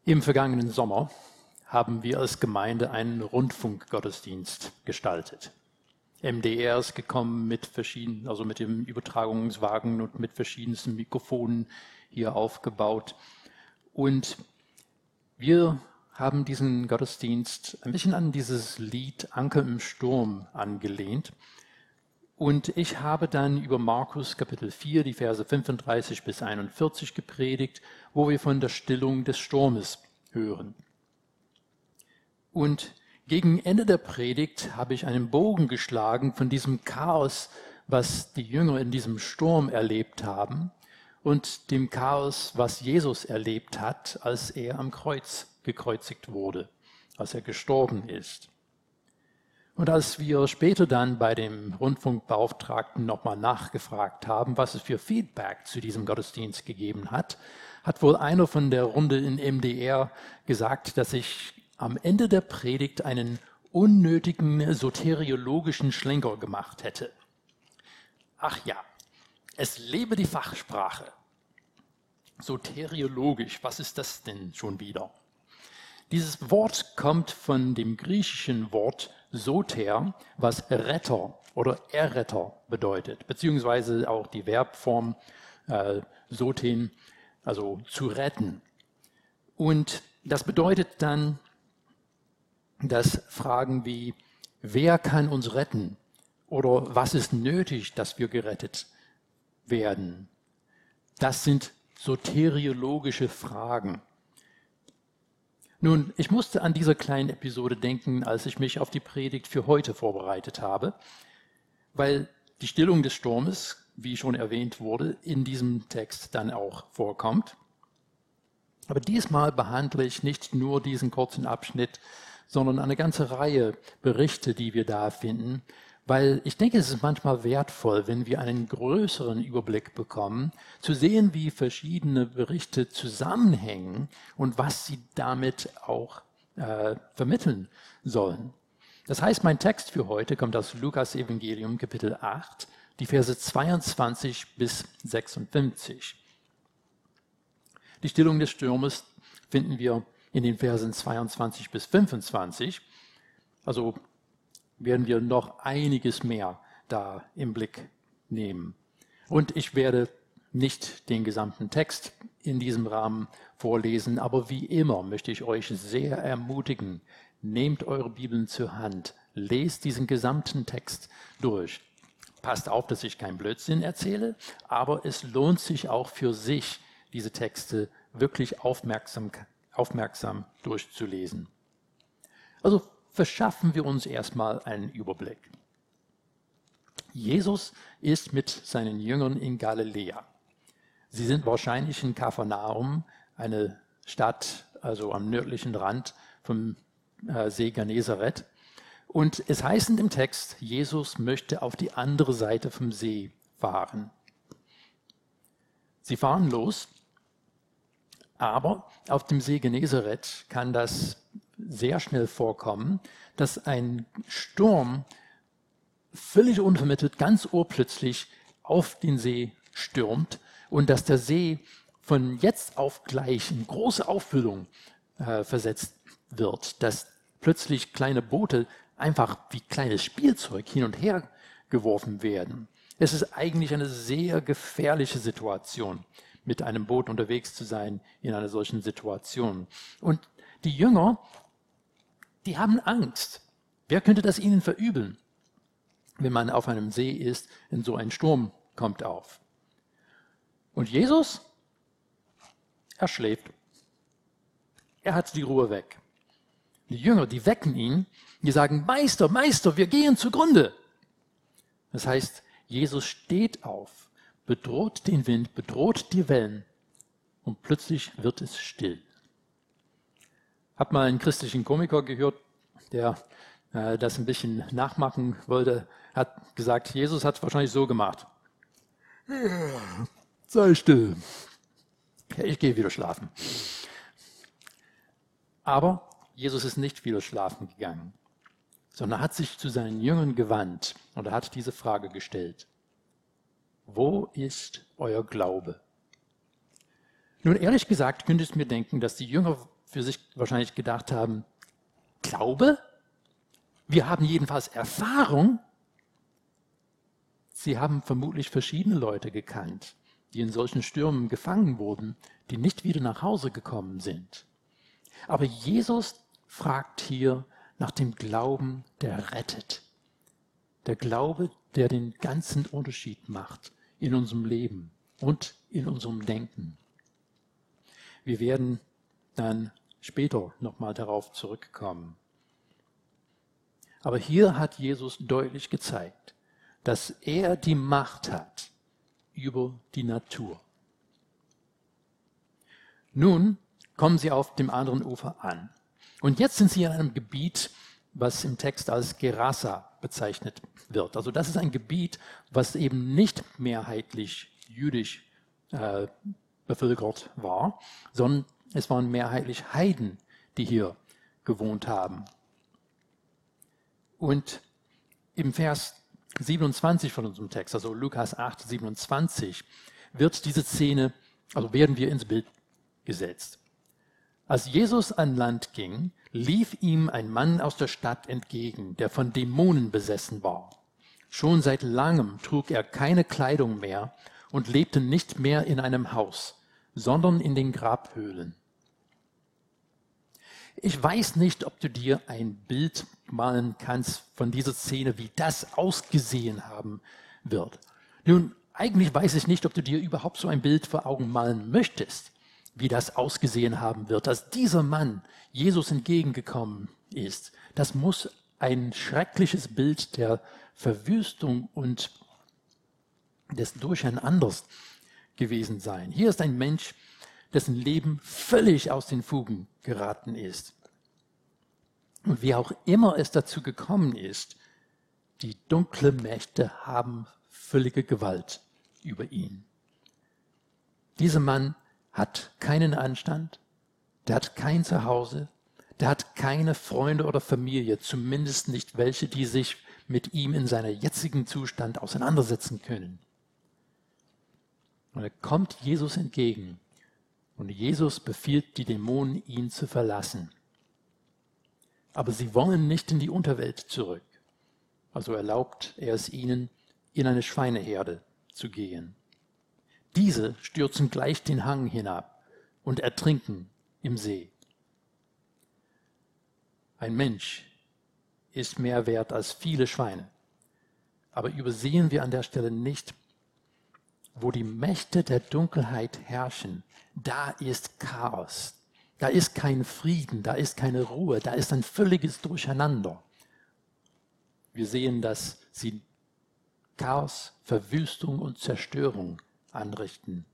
Im vergangenen Sommer haben wir als Gemeinde einen Rundfunkgottesdienst gestaltet. MDR ist gekommen mit mit dem Übertragungswagen und mit verschiedensten Mikrofonen hier aufgebaut. Und wir haben diesen Gottesdienst ein bisschen an dieses Lied Anker im Sturm angelehnt. Und ich habe dann über Markus Kapitel 4, die Verse 35 bis 41 gepredigt, wo wir von der Stillung des Sturmes hören. Und gegen Ende der Predigt habe ich einen Bogen geschlagen von diesem Chaos, was die Jünger in diesem Sturm erlebt haben, und dem Chaos, was Jesus erlebt hat, als er am Kreuz gekreuzigt wurde, als er gestorben ist. Und als wir später dann bei dem Rundfunkbeauftragten nochmal nachgefragt haben, was es für Feedback zu diesem Gottesdienst gegeben hat, hat wohl einer von der Runde in MDR gesagt, dass ich am Ende der Predigt einen unnötigen soteriologischen Schlenker gemacht hätte. Ach ja, es lebe die Fachsprache. Soteriologisch, was ist das denn schon wieder? Dieses Wort kommt von dem griechischen Wort Soter, was Retter oder Erretter bedeutet, beziehungsweise auch die Verbform soten, also zu retten. Und das bedeutet dann, dass Fragen wie, wer kann uns retten? Oder was ist nötig, dass wir gerettet werden? Das sind soteriologische Fragen. Nun, ich musste an diese kleine Episode denken, als ich mich auf die Predigt für heute vorbereitet habe, weil die Stillung des Sturmes, wie schon erwähnt wurde, in diesem Text dann auch vorkommt. Aber diesmal behandle ich nicht nur diesen kurzen Abschnitt, sondern eine ganze Reihe Berichte, die wir da finden, weil ich denke, es ist manchmal wertvoll, wenn wir einen größeren Überblick bekommen, zu sehen, wie verschiedene Berichte zusammenhängen und was sie damit auch vermitteln sollen. Das heißt, mein Text für heute kommt aus Lukas Evangelium Kapitel 8, die Verse 22 bis 56. Die Stillung des Sturmes finden wir in den Versen 22 bis 25, also werden wir noch einiges mehr da im Blick nehmen. Und ich werde nicht den gesamten Text in diesem Rahmen vorlesen, aber wie immer möchte ich euch sehr ermutigen, nehmt eure Bibeln zur Hand, lest diesen gesamten Text durch. Passt auf, dass ich keinen Blödsinn erzähle, aber es lohnt sich auch für sich, diese Texte wirklich aufmerksam durchzulesen. Also verschaffen wir uns erstmal einen Überblick. Jesus ist mit seinen Jüngern in Galiläa. Sie sind wahrscheinlich in Kapharnaum, eine Stadt, also am nördlichen Rand vom See Genezareth. Und es heißt in dem Text, Jesus möchte auf die andere Seite vom See fahren. Sie fahren los, aber auf dem See Genezareth kann das sehr schnell vorkommen, dass ein Sturm völlig unvermittelt, ganz urplötzlich auf den See stürmt und dass der See von jetzt auf gleich in große Auffüllung versetzt wird, dass plötzlich kleine Boote einfach wie kleines Spielzeug hin und her geworfen werden. Es ist eigentlich eine sehr gefährliche Situation, mit einem Boot unterwegs zu sein in einer solchen Situation. Und die Jünger, die haben Angst. Wer könnte das ihnen verübeln, wenn man auf einem See ist und so ein Sturm kommt auf? Und Jesus, er schläft. Er hat die Ruhe weg. Die Jünger, die wecken ihn, die sagen, Meister, Meister, wir gehen zugrunde. Das heißt, Jesus steht auf, bedroht den Wind, bedroht die Wellen und plötzlich wird es still. Hab mal einen christlichen Komiker gehört, der das ein bisschen nachmachen wollte, hat gesagt, Jesus hat es wahrscheinlich so gemacht. Sei still. Ja, ich gehe wieder schlafen. Aber Jesus ist nicht wieder schlafen gegangen, sondern hat sich zu seinen Jüngern gewandt und er hat diese Frage gestellt. Wo ist euer Glaube? Nun, ehrlich gesagt, könnte ich mir denken, dass die Jünger für sich wahrscheinlich gedacht haben, Glaube? Wir haben jedenfalls Erfahrung. Sie haben vermutlich verschiedene Leute gekannt, die in solchen Stürmen gefangen wurden, die nicht wieder nach Hause gekommen sind. Aber Jesus fragt hier nach dem Glauben, der rettet. Der Glaube, der den ganzen Unterschied macht in unserem Leben und in unserem Denken. Wir werden dann später nochmal darauf zurückkommen. Aber hier hat Jesus deutlich gezeigt, dass er die Macht hat über die Natur. Nun kommen sie auf dem anderen Ufer an. Und jetzt sind sie in einem Gebiet, was im Text als Gerasa bezeichnet wird. Also das ist ein Gebiet, was eben nicht mehrheitlich jüdisch bevölkert war, sondern es waren mehrheitlich Heiden, die hier gewohnt haben. Und im Vers 27 von unserem Text, also Lukas 8, 27, wird diese Szene, also werden wir ins Bild gesetzt. Als Jesus an Land ging, lief ihm ein Mann aus der Stadt entgegen, der von Dämonen besessen war. Schon seit langem trug er keine Kleidung mehr und lebte nicht mehr in einem Haus, sondern in den Grabhöhlen. Ich weiß nicht, ob du dir ein Bild malen kannst von dieser Szene, wie das ausgesehen haben wird. Nun, eigentlich weiß ich nicht, ob du dir überhaupt so ein Bild vor Augen malen möchtest, wie das ausgesehen haben wird, dass dieser Mann Jesus entgegengekommen ist. Das muss ein schreckliches Bild der Verwüstung und des Durcheinanders gewesen sein. Hier ist ein Mensch, dessen Leben völlig aus den Fugen geraten ist. Und wie auch immer es dazu gekommen ist, die dunklen Mächte haben völlige Gewalt über ihn. Dieser Mann hat keinen Anstand, der hat kein Zuhause, der hat keine Freunde oder Familie, zumindest nicht welche, die sich mit ihm in seinem jetzigen Zustand auseinandersetzen können. Und er kommt Jesus entgegen und Jesus befiehlt die Dämonen, ihn zu verlassen. Aber sie wollen nicht in die Unterwelt zurück. Also erlaubt er es ihnen, in eine Schweineherde zu gehen. Diese stürzen gleich den Hang hinab und ertrinken im See. Ein Mensch ist mehr wert als viele Schweine. Aber übersehen wir an der Stelle nicht, wo die Mächte der Dunkelheit herrschen, da ist Chaos. Da ist kein Frieden, da ist keine Ruhe, da ist ein völliges Durcheinander. Wir sehen, dass sie Chaos, Verwüstung und Zerstörung anrichten.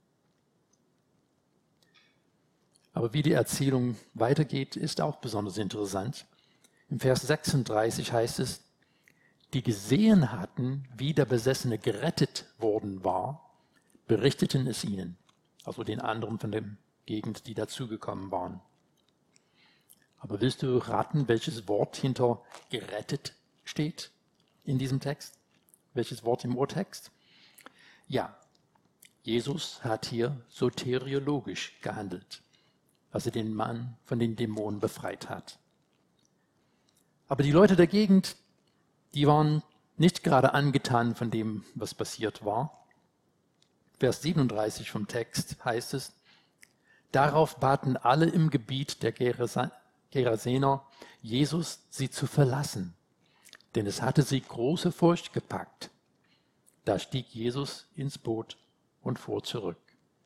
Aber wie die Erzählung weitergeht, ist auch besonders interessant. Im Vers 36 heißt es, die gesehen hatten, wie der Besessene gerettet worden war, berichteten es ihnen, also den anderen von der Gegend, die dazugekommen waren. Aber willst du raten, welches Wort hinter gerettet steht in diesem Text? Welches Wort im Urtext? Ja, Jesus hat hier soteriologisch gehandelt, als er den Mann von den Dämonen befreit hat. Aber die Leute der Gegend, die waren nicht gerade angetan von dem, was passiert war. Vers 37 vom Text heißt es, darauf baten alle im Gebiet der Gerasener, Jesus sie zu verlassen, denn es hatte sie große Furcht gepackt. Da stieg Jesus ins Boot und fuhr zurück.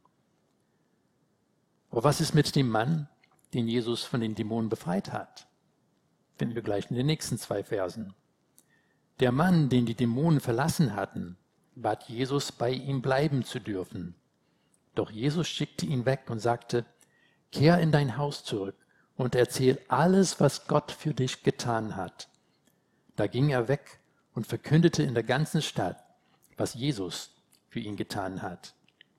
Aber was ist mit dem Mann, den Jesus von den Dämonen befreit hat? Finden wir gleich in den nächsten 2 Versen. Der Mann, den die Dämonen verlassen hatten, bat Jesus, bei ihm bleiben zu dürfen. Doch Jesus schickte ihn weg und sagte, kehr in dein Haus zurück und erzähl alles, was Gott für dich getan hat. Da ging er weg und verkündete in der ganzen Stadt, was Jesus für ihn getan hat.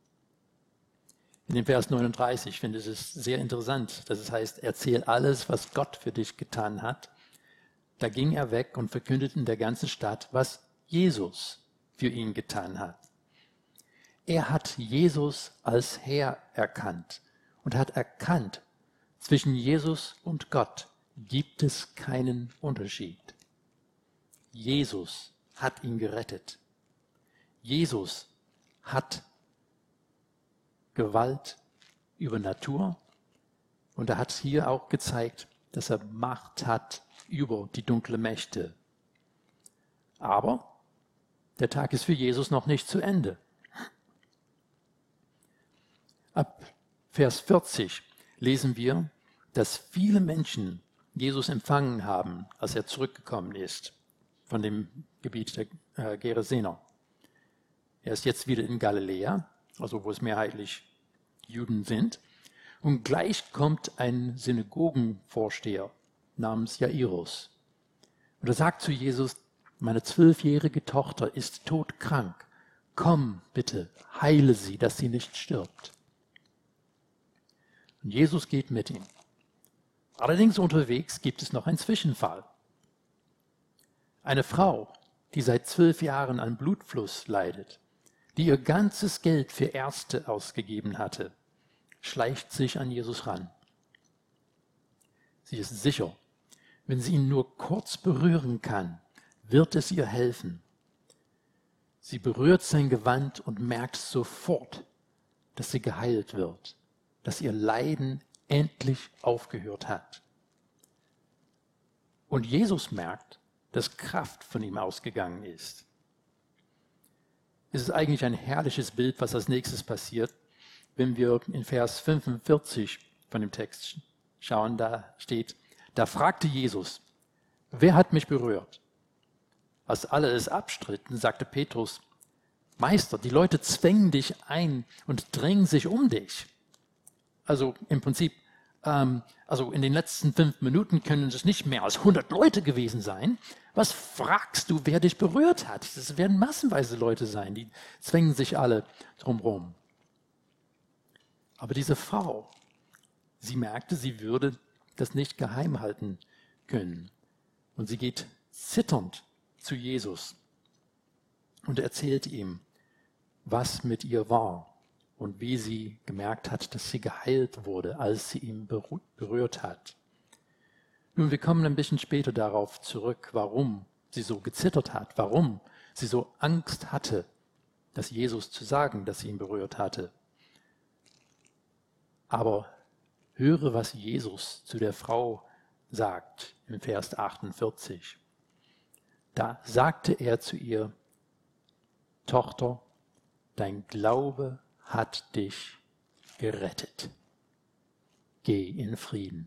In dem Vers 39 finde ich es sehr interessant, dass es heißt, erzähl alles, was Gott für dich getan hat. Da ging er weg und verkündete in der ganzen Stadt, was Jesus für ihn getan hat. Er hat Jesus als Herr erkannt und hat erkannt, Zwischen Jesus und Gott gibt es keinen Unterschied. Jesus hat ihn gerettet. Jesus hat Gewalt über Natur und er hat hier auch gezeigt, dass er Macht hat über die dunklen Mächte. Aber der Tag ist für Jesus noch nicht zu Ende. Ab Vers 40 lesen wir, dass viele Menschen Jesus empfangen haben, als er zurückgekommen ist von dem Gebiet der Gerasener. Er ist jetzt wieder in Galiläa, also wo es mehrheitlich Juden sind. Und gleich kommt ein Synagogenvorsteher namens Jairus. Und er sagt zu Jesus, meine 12-jährige Tochter ist todkrank. Komm bitte, heile sie, dass sie nicht stirbt. Und Jesus geht mit ihm. Allerdings unterwegs gibt es noch einen Zwischenfall. Eine Frau, die seit 12 Jahren an Blutfluss leidet, die ihr ganzes Geld für Ärzte ausgegeben hatte, schleicht sich an Jesus ran. Sie ist sicher, wenn sie ihn nur kurz berühren kann, wird es ihr helfen. Sie berührt sein Gewand und merkt sofort, dass sie geheilt wird, dass ihr Leiden endlich aufgehört hat. Und Jesus merkt, dass Kraft von ihm ausgegangen ist. Es ist eigentlich ein herrliches Bild, was als nächstes passiert, wenn wir in Vers 45 von dem Text schauen. Da steht, da fragte Jesus, wer hat mich berührt? Als alle es abstritten, sagte Petrus, Meister, die Leute zwängen dich ein und drängen sich um dich. Also im Prinzip, also in den letzten 5 Minuten können es nicht mehr als 100 Leute gewesen sein. Was fragst du, wer dich berührt hat? Das werden massenweise Leute sein, die zwängen sich alle drumherum. Aber diese Frau, sie merkte, sie würde das nicht geheim halten können. Und sie geht zitternd zu Jesus und erzählt ihm, was mit ihr war und wie sie gemerkt hat, dass sie geheilt wurde, als sie ihn berührt hat. Nun, wir kommen ein bisschen später darauf zurück, warum sie so gezittert hat, warum sie so Angst hatte, das Jesus zu sagen, dass sie ihn berührt hatte. Aber höre, was Jesus zu der Frau sagt im Vers 48. Da sagte er zu ihr, Tochter, dein Glaube hat dich gerettet. Geh in Frieden.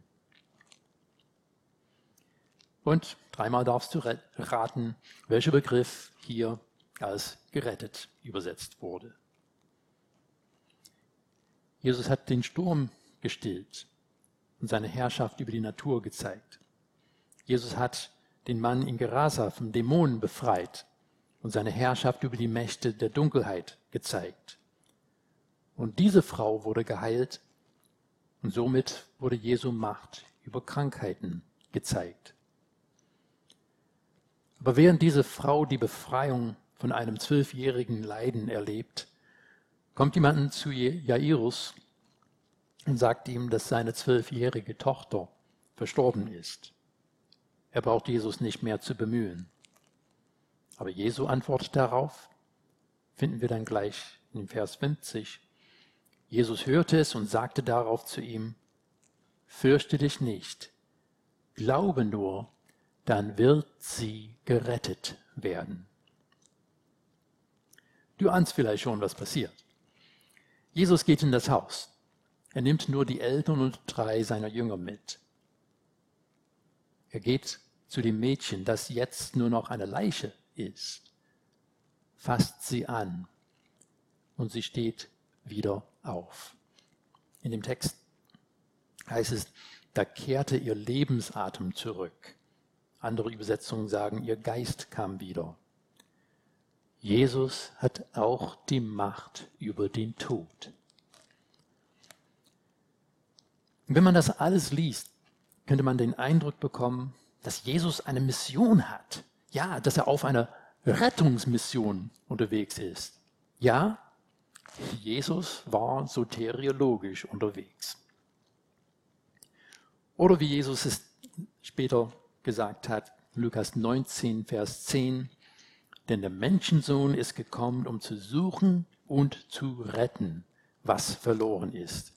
Und 3-mal darfst du raten, welcher Begriff hier als gerettet übersetzt wurde. Jesus hat den Sturm gestillt und seine Herrschaft über die Natur gezeigt. Jesus hat den Mann in Gerasa vom Dämonen befreit und seine Herrschaft über die Mächte der Dunkelheit gezeigt. Und diese Frau wurde geheilt und somit wurde Jesu Macht über Krankheiten gezeigt. Aber während diese Frau die Befreiung von einem 12-jährigen Leiden erlebt, kommt jemand zu Jairus und sagt ihm, dass seine 12-jährige Tochter verstorben ist. Er braucht Jesus nicht mehr zu bemühen. Aber Jesu Antwort darauf finden wir dann gleich in Vers 50. Jesus hörte es und sagte darauf zu ihm, fürchte dich nicht, glaube nur, dann wird sie gerettet werden. Du ahnst vielleicht schon, was passiert. Jesus geht in das Haus. Er nimmt nur die Eltern und 3 seiner Jünger mit. Er geht zu dem Mädchen, das jetzt nur noch eine Leiche ist, fasst sie an und sie steht wieder auf. In dem Text heißt es, da kehrte ihr Lebensatem zurück. Andere Übersetzungen sagen, ihr Geist kam wieder. Jesus hat auch die Macht über den Tod. Wenn man das alles liest, könnte man den Eindruck bekommen, dass Jesus eine Mission hat. Ja, dass er auf einer Rettungsmission unterwegs ist. Ja, Jesus war soteriologisch unterwegs. Oder wie Jesus es später gesagt hat, Lukas 19, Vers 10, denn der Menschensohn ist gekommen, um zu suchen und zu retten, was verloren ist.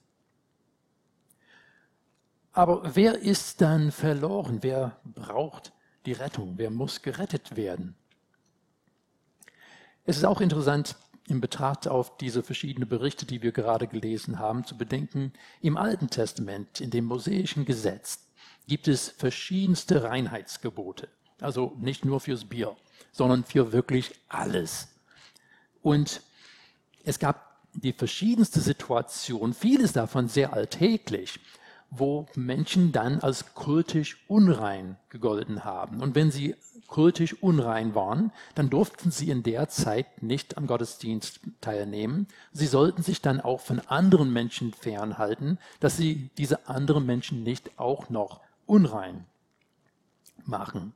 Aber wer ist dann verloren? Wer braucht die Rettung? Wer muss gerettet werden? Es ist auch interessant, in Betracht auf diese verschiedenen Berichte, die wir gerade gelesen haben, zu bedenken, im Alten Testament, in dem mosaischen Gesetz, gibt es verschiedenste Reinheitsgebote. Also nicht nur fürs Bier, sondern für wirklich alles. Und es gab die verschiedenste Situation, vieles davon sehr alltäglich, wo Menschen dann als kultisch unrein gegolten haben. Und wenn sie kultisch unrein waren, dann durften sie in der Zeit nicht am Gottesdienst teilnehmen. Sie sollten sich dann auch von anderen Menschen fernhalten, dass sie diese anderen Menschen nicht auch noch unrein machen.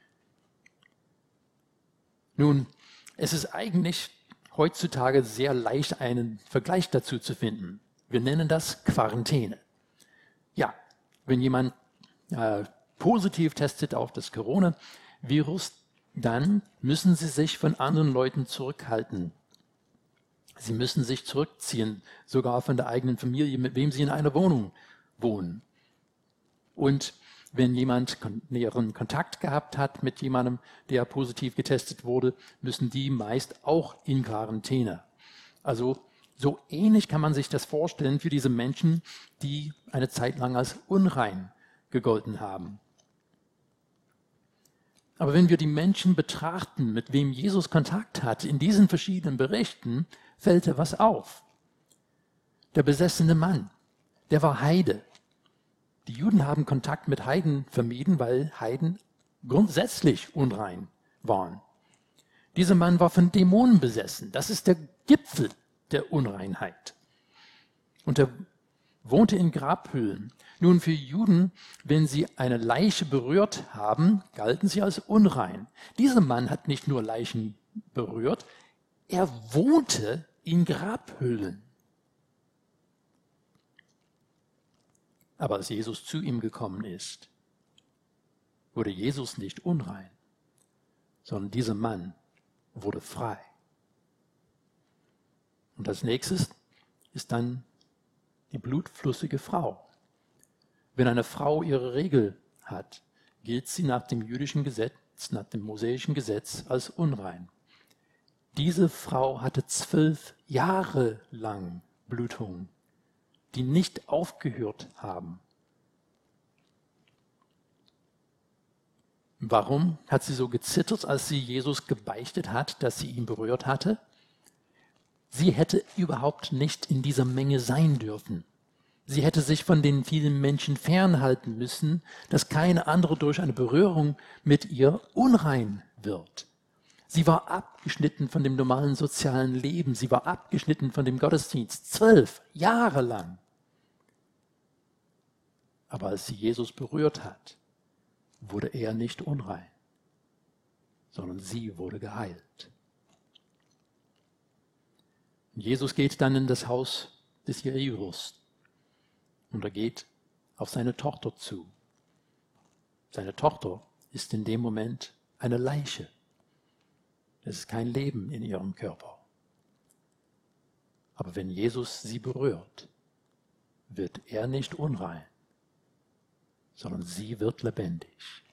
Nun, es ist eigentlich heutzutage sehr leicht, einen Vergleich dazu zu finden. Wir nennen das Quarantäne. Ja, wenn jemand positiv testet auf das Coronavirus, dann müssen sie sich von anderen Leuten zurückhalten. Sie müssen sich zurückziehen, sogar von der eigenen Familie, mit wem sie in einer Wohnung wohnen. Und wenn jemand näheren Kontakt gehabt hat mit jemandem, der positiv getestet wurde, müssen die meist auch in Quarantäne. Also so ähnlich kann man sich das vorstellen für diese Menschen, die eine Zeit lang als unrein gegolten haben. Aber wenn wir die Menschen betrachten, mit wem Jesus Kontakt hat, in diesen verschiedenen Berichten, fällt etwas auf. Der besessene Mann, der war Heide. Die Juden haben Kontakt mit Heiden vermieden, weil Heiden grundsätzlich unrein waren. Dieser Mann war von Dämonen besessen. Das ist der Gipfel der Unreinheit. Und er wohnte in Grabhöhlen. Nun, für Juden, wenn sie eine Leiche berührt haben, galten sie als unrein. Dieser Mann hat nicht nur Leichen berührt, er wohnte in Grabhöhlen. Aber als Jesus zu ihm gekommen ist, wurde Jesus nicht unrein, sondern dieser Mann wurde frei. Und als nächstes ist dann die blutflüssige Frau. Wenn eine Frau ihre Regel hat, gilt sie nach dem jüdischen Gesetz, nach dem mosaischen Gesetz als unrein. Diese Frau hatte 12 Jahre lang Blutungen, die nicht aufgehört haben. Warum hat sie so gezittert, als sie Jesus gebeichtet hat, dass sie ihn berührt hatte? Sie hätte überhaupt nicht in dieser Menge sein dürfen. Sie hätte sich von den vielen Menschen fernhalten müssen, dass keine andere durch eine Berührung mit ihr unrein wird. Sie war abgeschnitten von dem normalen sozialen Leben. Sie war abgeschnitten von dem Gottesdienst. 12 Jahre lang. Aber als sie Jesus berührt hat, wurde er nicht unrein, sondern sie wurde geheilt. Jesus geht dann in das Haus des Jairus und er geht auf seine Tochter zu. Seine Tochter ist in dem Moment eine Leiche. Es ist kein Leben in ihrem Körper. Aber wenn Jesus sie berührt, wird er nicht unrein, sondern sie wird lebendig.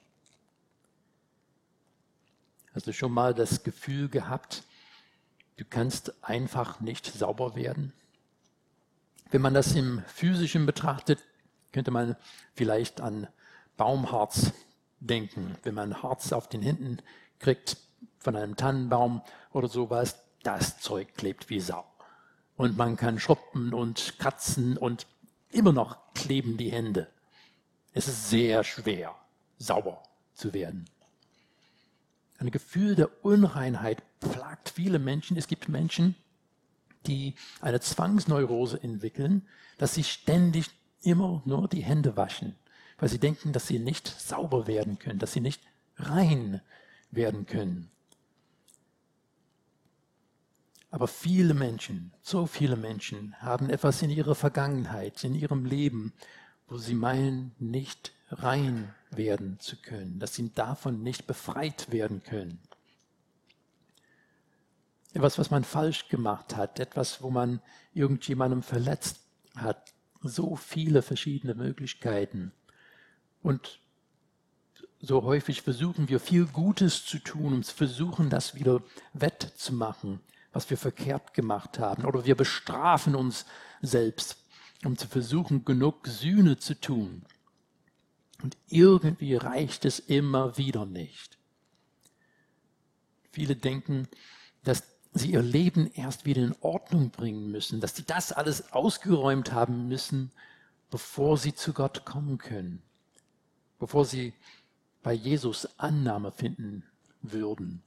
Hast du schon mal das Gefühl gehabt, du kannst einfach nicht sauber werden? Wenn man das im Physischen betrachtet, könnte man vielleicht an Baumharz denken. Wenn man Harz auf den Händen kriegt von einem Tannenbaum oder sowas, das Zeug klebt wie Sau. Und man kann schrubben und kratzen und immer noch kleben die Hände. Es ist sehr schwer, sauber zu werden. Ein Gefühl der Unreinheit plagt viele Menschen. Es gibt Menschen, die eine Zwangsneurose entwickeln, dass sie ständig immer nur die Hände waschen, weil sie denken, dass sie nicht sauber werden können, dass sie nicht rein werden können. Aber viele Menschen, so viele Menschen, haben etwas in ihrer Vergangenheit, in ihrem Leben, wo sie meinen, nicht rein werden zu können, dass sie davon nicht befreit werden können. Etwas, was man falsch gemacht hat, etwas, wo man irgendjemandem verletzt hat. So viele verschiedene Möglichkeiten. Und so häufig versuchen wir viel Gutes zu tun und versuchen das wieder wettzumachen, was wir verkehrt gemacht haben. Oder wir bestrafen uns selbst, um zu versuchen, genug Sühne zu tun. Und irgendwie reicht es immer wieder nicht. Viele denken, dass sie ihr Leben erst wieder in Ordnung bringen müssen, dass sie das alles ausgeräumt haben müssen, bevor sie zu Gott kommen können, bevor sie bei Jesus Annahme finden würden.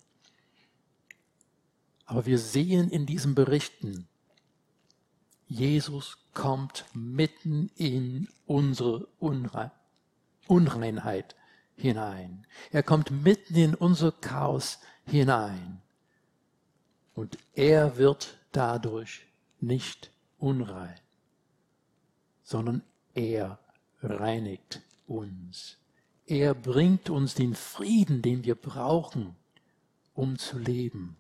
Aber wir sehen in diesen Berichten, Jesus kommt mitten in unsere Unreinheit hinein. Er kommt mitten in unser Chaos hinein. Und er wird dadurch nicht unrein, sondern er reinigt uns. Er bringt uns den Frieden, den wir brauchen, um zu leben.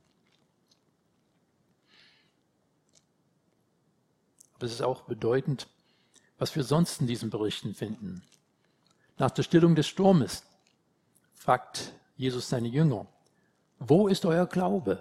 Aber es ist auch bedeutend, was wir sonst in diesen Berichten finden. Nach der Stillung des Sturmes fragt Jesus seine Jünger, wo ist euer Glaube?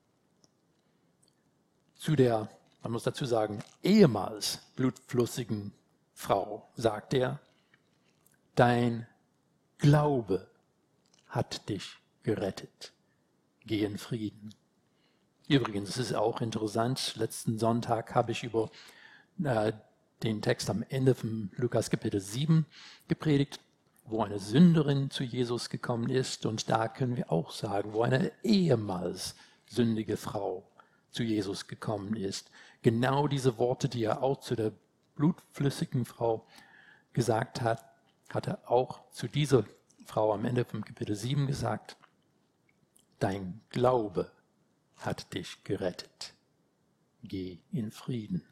Zu der, man muss dazu sagen, ehemals blutflüssigen Frau sagt er, dein Glaube hat dich gerettet. Geh in Frieden. Übrigens, es ist auch interessant, letzten Sonntag habe ich über den Text am Ende von Lukas Kapitel 7 gepredigt, wo eine Sünderin zu Jesus gekommen ist. Und da können wir auch sagen, wo eine ehemals sündige Frau zu Jesus gekommen ist. Genau diese Worte, die er auch zu der blutflüssigen Frau gesagt hat, hat er auch zu dieser Frau am Ende vom Kapitel 7 gesagt, dein Glaube hat dich gerettet. Geh in Frieden.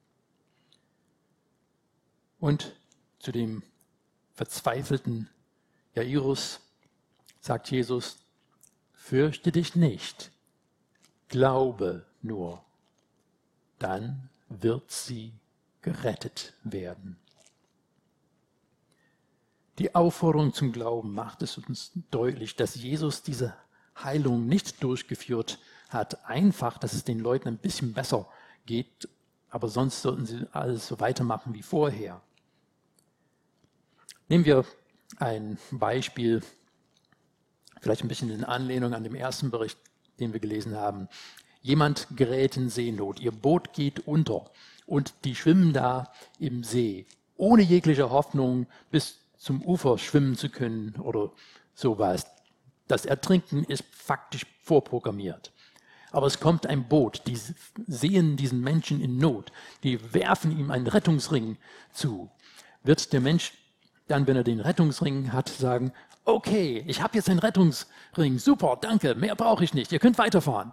Und zu dem verzweifelten Jairus sagt Jesus, fürchte dich nicht, glaube nur, dann wird sie gerettet werden. Die Aufforderung zum Glauben macht es uns deutlich, dass Jesus diese Heilung nicht durchgeführt hat, einfach, dass es den Leuten ein bisschen besser geht, aber sonst sollten sie alles so weitermachen wie vorher. Nehmen wir ein Beispiel, vielleicht ein bisschen in Anlehnung an den ersten Bericht, den wir gelesen haben. Jemand gerät in Seenot, ihr Boot geht unter und die schwimmen da im See, ohne jegliche Hoffnung bis zum Ufer schwimmen zu können oder sowas. Das Ertrinken ist faktisch vorprogrammiert. Aber es kommt ein Boot, die sehen diesen Menschen in Not, die werfen ihm einen Rettungsring zu. Wird der Mensch dann, wenn er den Rettungsring hat, sagen, okay, ich habe jetzt einen Rettungsring, super, danke, mehr brauche ich nicht, ihr könnt weiterfahren.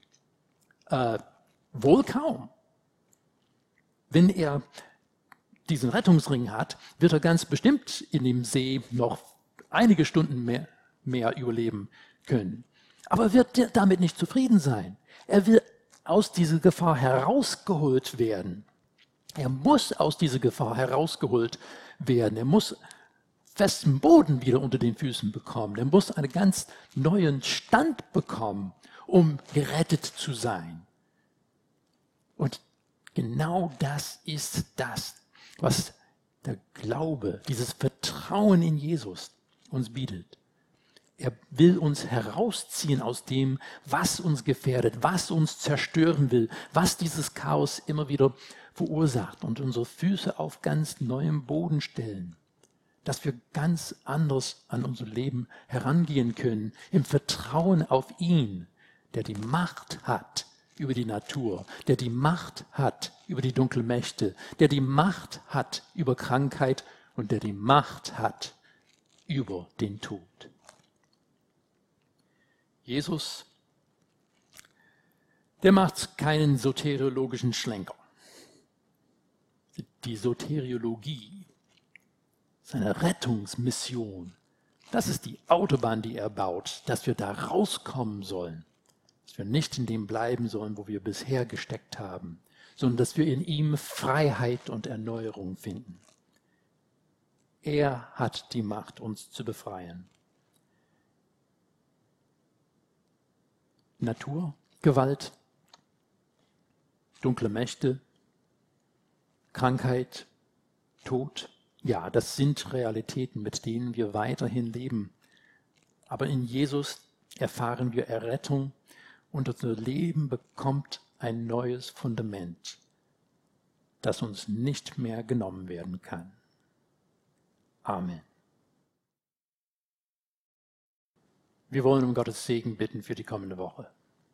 Wohl kaum. Wenn er diesen Rettungsring hat, wird er ganz bestimmt in dem See noch einige Stunden mehr überleben können. Aber er wird damit nicht zufrieden sein. Er will aus dieser Gefahr herausgeholt werden. Er muss aus dieser Gefahr herausgeholt werden. Er muss festen Boden wieder unter den Füßen bekommen. Er muss einen ganz neuen Stand bekommen, um gerettet zu sein. Und genau das ist das, was der Glaube, dieses Vertrauen in Jesus uns bietet. Er will uns herausziehen aus dem, was uns gefährdet, was uns zerstören will, was dieses Chaos immer wieder verursacht und unsere Füße auf ganz neuem Boden stellen. Dass wir ganz anders an unser Leben herangehen können, im Vertrauen auf ihn, der die Macht hat über die Natur, der die Macht hat über die dunklen Mächte, der die Macht hat über Krankheit und der die Macht hat über den Tod. Jesus, der macht keinen soteriologischen Schlenker. Die Soteriologie seine Rettungsmission. Das ist die Autobahn, die er baut, dass wir da rauskommen sollen. Dass wir nicht in dem bleiben sollen, wo wir bisher gesteckt haben, sondern dass wir in ihm Freiheit und Erneuerung finden. Er hat die Macht, uns zu befreien. Natur, Gewalt, dunkle Mächte, Krankheit, Tod, ja, das sind Realitäten, mit denen wir weiterhin leben. Aber in Jesus erfahren wir Errettung und unser Leben bekommt ein neues Fundament, das uns nicht mehr genommen werden kann. Amen. Wir wollen um Gottes Segen bitten für die kommende Woche.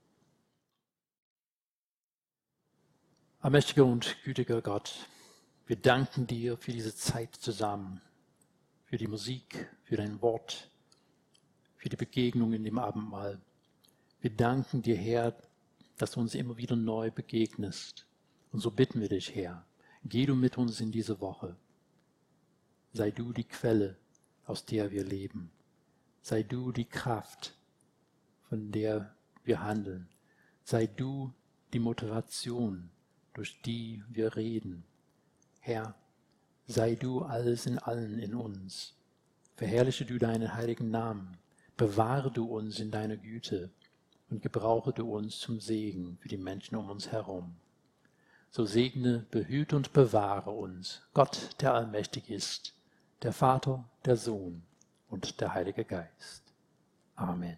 Allmächtiger und gütiger Gott, wir danken dir für diese Zeit zusammen, für die Musik, für dein Wort, für die Begegnung in dem Abendmahl. Wir danken dir, Herr, dass du uns immer wieder neu begegnest. Und so bitten wir dich, Herr, geh du mit uns in diese Woche. Sei du die Quelle, aus der wir leben. Sei du die Kraft, von der wir handeln. Sei du die Motivation, durch die wir reden. Herr, sei du alles in allen in uns. Verherrliche du deinen heiligen Namen. Bewahre du uns in deiner Güte und gebrauche du uns zum Segen für die Menschen um uns herum. So segne, behüte und bewahre uns, Gott, der allmächtig ist, der Vater, der Sohn und der Heilige Geist. Amen.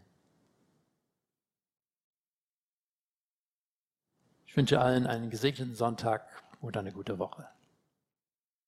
Ich wünsche allen einen gesegneten Sonntag und eine gute Woche.